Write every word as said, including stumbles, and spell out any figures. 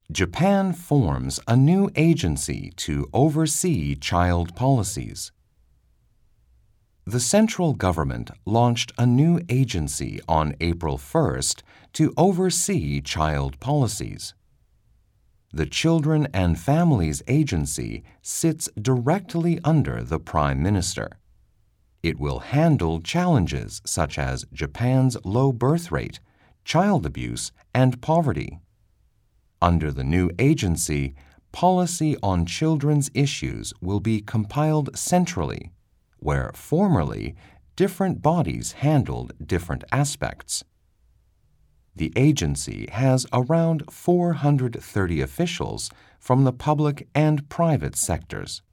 Japan forms a new agency to oversee child policies. The central government launched a new agency on April first to oversee child policies. The Children and Families Agency sits directly under the Prime Minister. It will handle challenges such as Japan's low birth rate, child abuse, and poverty. Under the new agency, policy on children's issues will be compiled centrally, where formerly different bodies handled different aspects. The agency has around four hundred thirty officials from the public and private sectors.